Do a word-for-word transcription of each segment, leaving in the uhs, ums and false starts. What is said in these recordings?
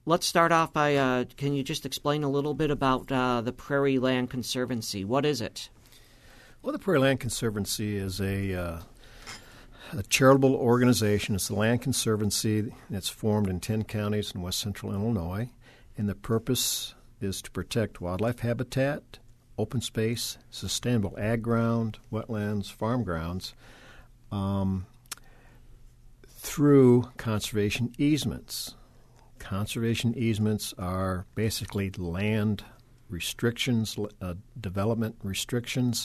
let's start off by, uh, can you just explain a little bit about uh, the Prairie Land Conservancy? What is it? Well, the Prairie Land Conservancy is a, uh, a charitable organization. It's the Land Conservancy. It's formed in ten counties in west central Illinois, and the purpose is to protect wildlife habitat, open space, sustainable ag ground, wetlands, farm grounds, um, through conservation easements. Conservation easements are basically land restrictions, uh, development restrictions.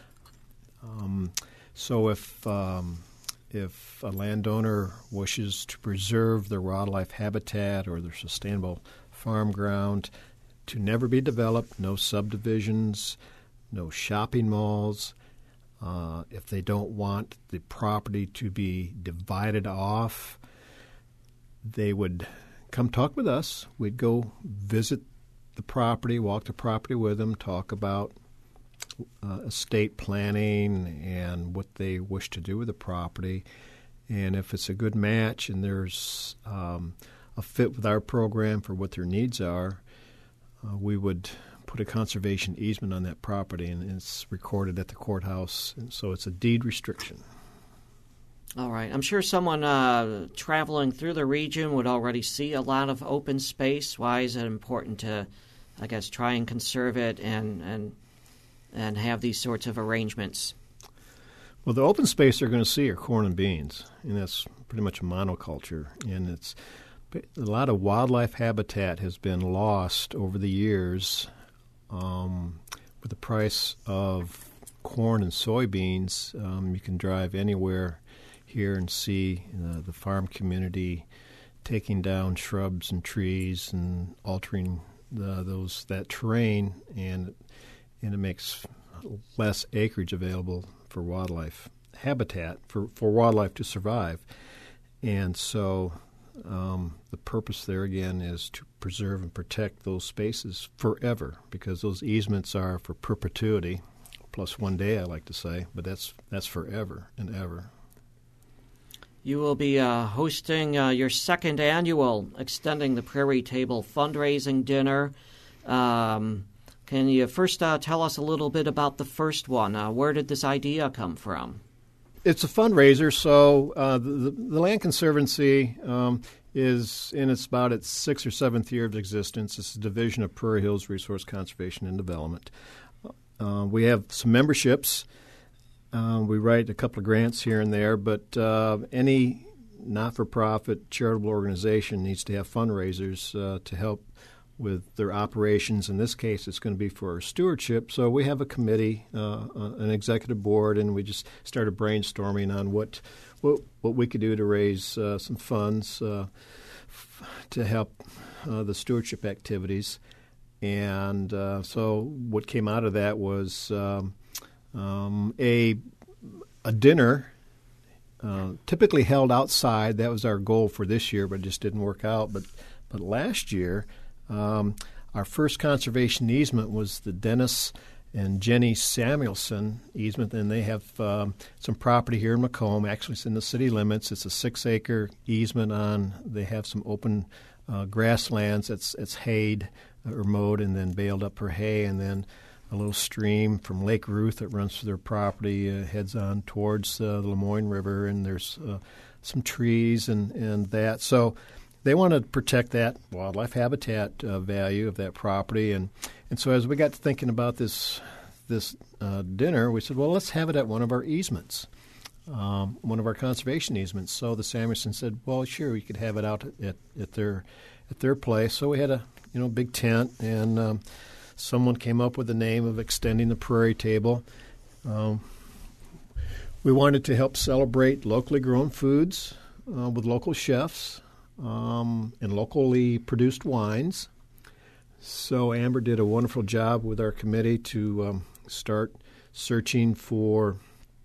Um, so if um, if a landowner wishes to preserve their wildlife habitat or their sustainable farm ground to never be developed, no subdivisions, no shopping malls, uh, if they don't want the property to be divided off, they would come talk with us. We'd go visit the property, walk the property with them, talk about uh, estate planning and what they wish to do with the property. And if it's a good match and there's um, a fit with our program for what their needs are, uh, we would put a conservation easement on that property, and it's recorded at the courthouse. And so it's a deed restriction. All right. I'm sure someone uh, traveling through the region would already see a lot of open space. Why is it important to, I guess, try and conserve it and and and have these sorts of arrangements? Well, the open space they're going to see are corn and beans, and that's pretty much a monoculture. And it's a lot of wildlife habitat has been lost over the years um, with the price of corn and soybeans. Um, you can drive anywhere here and see uh, the farm community taking down shrubs and trees and altering the, those that terrain, and and it makes less acreage available for wildlife habitat for, for wildlife to survive. And so um, the purpose there again is to preserve and protect those spaces forever, because those easements are for perpetuity, plus one day I like to say, but that's that's forever and ever. You will be uh, hosting uh, your second annual Extending the Prairie Table fundraising dinner. Um, can you first uh, tell us a little bit about the first one? Uh, where did this idea come from? It's a fundraiser, so uh, the, the Land Conservancy um, is in its about its sixth or seventh year of existence. It's a division of Prairie Hills Resource Conservation and Development. Uh, we have some memberships. Uh, we write a couple of grants here and there, but uh, any not-for-profit charitable organization needs to have fundraisers uh, to help with their operations. In this case, it's going to be for our stewardship. So we have a committee, uh, an executive board, and we just started brainstorming on what what, what we could do to raise uh, some funds uh, f- to help uh, the stewardship activities. And uh, so what came out of that was um, Um, a a dinner uh, typically held outside. That was our goal for this year, but it just didn't work out. But but last year, um, our first conservation easement was the Dennis and Jenny Samuelson easement, and they have um, some property here in Macomb. Actually, it's in the city limits. It's a six-acre easement on. They have some open uh, grasslands. It's it's hayed or mowed and then baled up for hay, and then a little stream from Lake Ruth that runs through their property, uh, heads on towards uh, the Lemoyne River, and there's uh, some trees and, and that. So they want to protect that wildlife habitat uh, value of that property. And, and so as we got to thinking about this this uh, dinner, we said, well, let's have it at one of our easements, um, one of our conservation easements. So the Samuelson said, well, sure, we could have it out at, at their at their place. So we had a you know big tent, and um, someone came up with the name of Extending the Prairie Table. Um, we wanted to help celebrate locally grown foods uh, with local chefs um, and locally produced wines. So Amber did a wonderful job with our committee to um, start searching for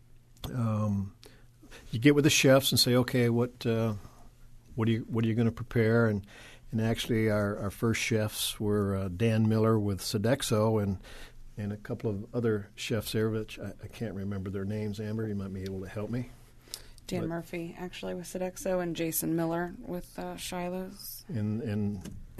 um, – you get with the chefs and say, okay, what uh, what are you what are you going to prepare? And And actually, our, our first chefs were uh, Dan Miller with Sodexo and and a couple of other chefs there, which I, I can't remember their names. Amber, you might be able to help me. Dan but, Murphy, actually, with Sodexo, and Jason Miller with uh, Shiloh's. And, and and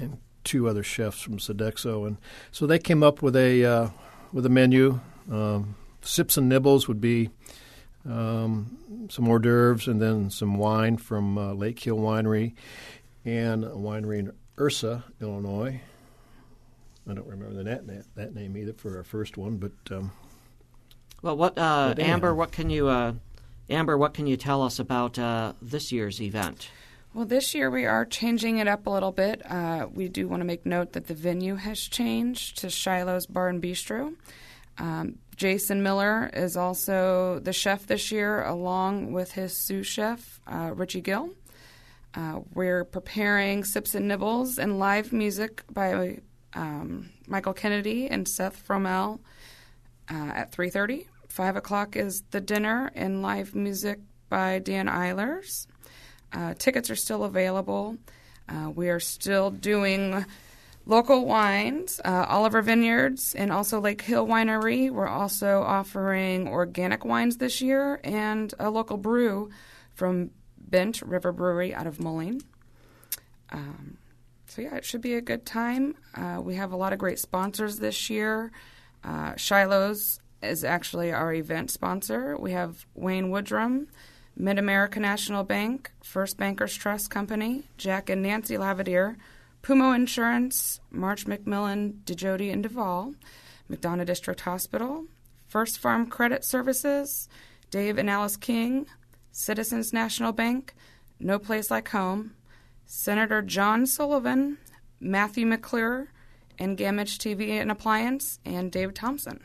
two other chefs from Sodexo, and so they came up with a uh, with a menu. Um, sips and nibbles would be um, some hors d'oeuvres and then some wine from uh, Lake Hill Winery and a winery in Ursa, Illinois. I don't remember that that, that name either for our first one, but um, well, what uh, but Amber? What can you uh, Amber? What can you tell us about uh, this year's event? Well, this year we are changing it up a little bit. Uh, we do want to make note that the venue has changed to Shiloh's Bar and Bistro. Um, Jason Miller is also the chef this year, along with his sous chef, uh, Richie Gill. Uh, we're preparing Sips and Nibbles and live music by um, Michael Kennedy and Seth Fromell uh, at three thirty. five o'clock is the dinner and live music by Dan Eilers. Uh, tickets are still available. Uh, we are still doing local wines, uh, Oliver Vineyards, and also Lake Hill Winery. We're also offering organic wines this year and a local brew from Bent River Brewery out of Moline. Um, so, yeah, it should be a good time. Uh, we have a lot of great sponsors this year. Uh, Shiloh's is actually our event sponsor. We have Wayne Woodrum, Mid-America National Bank, First Bankers Trust Company, Jack and Nancy Lavadier, Pumo Insurance, March McMillan, DeJody and Duval, McDonough District Hospital, First Farm Credit Services, Dave and Alice King, Citizens National Bank, No Place Like Home, Senator John Sullivan, Matthew McClure, and Gamage T V and Appliance, and Dave Thompson.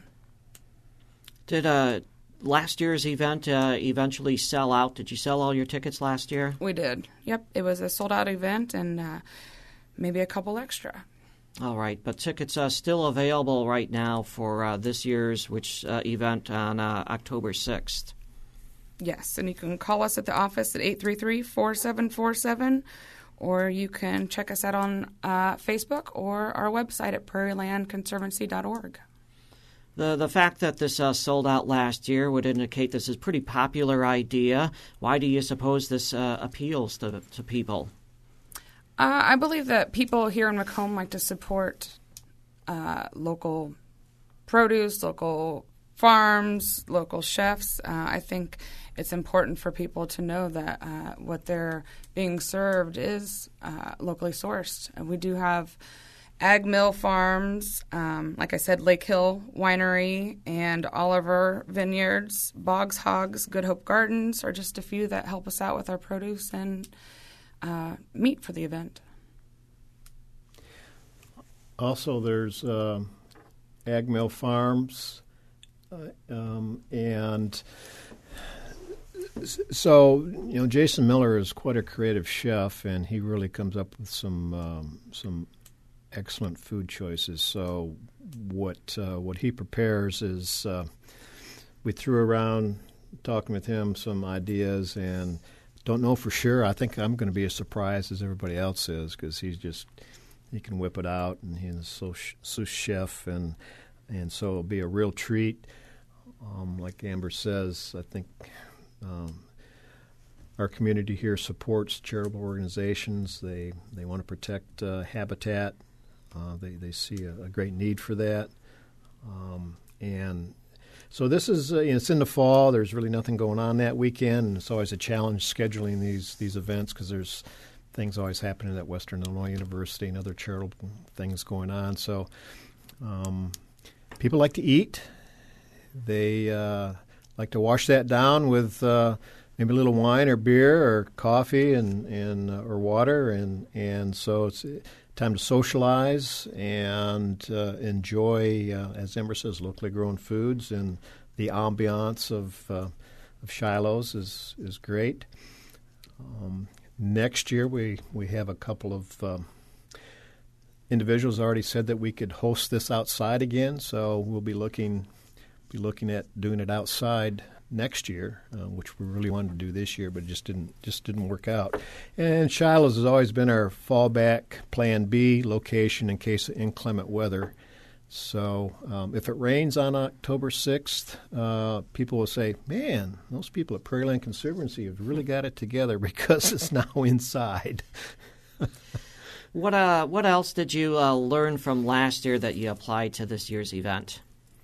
Did uh, last year's event uh, eventually sell out? Did you sell all your tickets last year? We did. Yep, it was a sold-out event, and uh, maybe a couple extra. All right, but tickets are still available right now for uh, this year's which uh, event on uh, October sixth. Yes, and you can call us at the office at eight three three, four seven four seven, or you can check us out on uh, Facebook or our website at prairie land conservancy dot org. The the fact that this uh, sold out last year would indicate this is a pretty popular idea. Why do you suppose this uh, appeals to to people? Uh, I believe that people here in Macomb like to support uh, local produce, local farms, local chefs. Uh, I think it's important for people to know that uh, what they're being served is uh, locally sourced. And we do have Ag Mill Farms, um, like I said, Lake Hill Winery, and Oliver Vineyards, Boggs Hogs, Good Hope Gardens are just a few that help us out with our produce and uh, meat for the event. Also, there's uh, Ag Mill Farms, uh, um, and so, you know, Jason Miller is quite a creative chef, and he really comes up with some um, some excellent food choices. So what uh, what he prepares is uh, we threw around talking with him some ideas, and don't know for sure. I think I'm going to be as surprised as everybody else is because he's just he can whip it out, and he's a sous, sous chef, and and so it'll be a real treat. Um, like Amber says, I think um, our community here supports charitable organizations. They they want to protect uh, habitat. Uh, they they see a, a great need for that, um, and so this is uh, you know, it's in the fall. There's really nothing going on that weekend, and it's always a challenge scheduling these these events because there's things always happening at Western Illinois University and other charitable things going on. So um, people like to eat. They uh, like to wash that down with uh, maybe a little wine or beer or coffee and and uh, or water, and and so it's time to socialize and uh, enjoy, uh, as Amber says, locally grown foods, and the ambiance of uh, of Shiloh's is is great. Um, next year we, we have a couple of um, individuals already said that we could host this outside again, so we'll be looking be looking at doing it outside next year, uh, which we really wanted to do this year, but it just didn't just didn't work out. And Shiloh's has always been our fallback plan B location in case of inclement weather. So um, if it rains on October sixth, uh, people will say, man, those people at Prairie Land Conservancy have really got it together because it's now inside. What uh, what else did you uh, learn from last year that you applied to this year's event?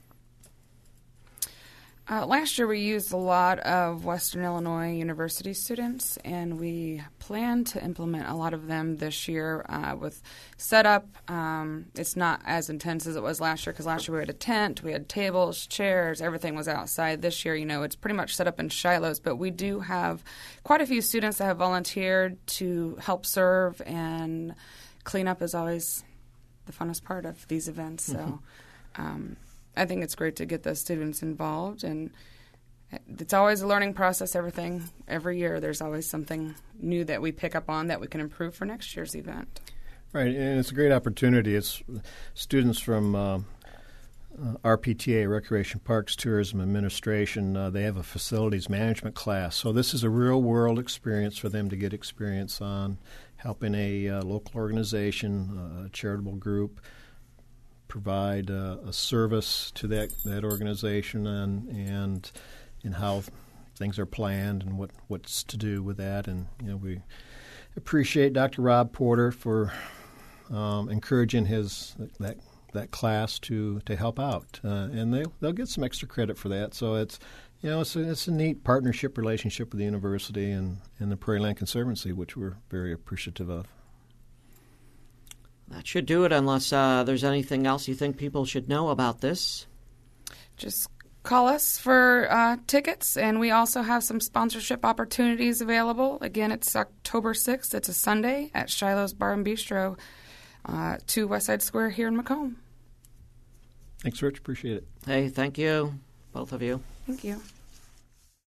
Uh, last year we used a lot of Western Illinois University students, and we plan to implement a lot of them this year uh, with setup. Um, it's not as intense as it was last year because last year we had a tent, we had tables, chairs, everything was outside. This year, you know, it's pretty much set up in Shiloh's, but we do have quite a few students that have volunteered to help serve, and cleanup is always the funnest part of these events. So. Mm-hmm. Um, I think it's great to get the students involved, and it's always a learning process. Everything, every year, there's always something new that we pick up on that we can improve for next year's event. Right, and it's a great opportunity. It's students from uh, uh, R P T A, Recreation Parks Tourism Administration. Uh, they have a facilities management class, so this is a real-world experience for them to get experience on helping a uh, local organization, a charitable group, provide uh, a service to that that organization, and and and how things are planned and what, what's to do with that. And you know, we appreciate Doctor Rob Porter for um, encouraging his that that class to, to help out, uh, and they they'll get some extra credit for that. So it's you know it's a, it's a neat partnership relationship with the university and, and the Prairie Land Conservancy, which we're very appreciative of. That should do it, unless uh, there's anything else you think people should know about this. Just call us for uh, tickets, and we also have some sponsorship opportunities available. Again, it's October sixth. It's a Sunday at Shiloh's Bar and Bistro, uh, two Westside Square here in Macomb. Thanks, Rich. Appreciate it. Hey, thank you, both of you. Thank you.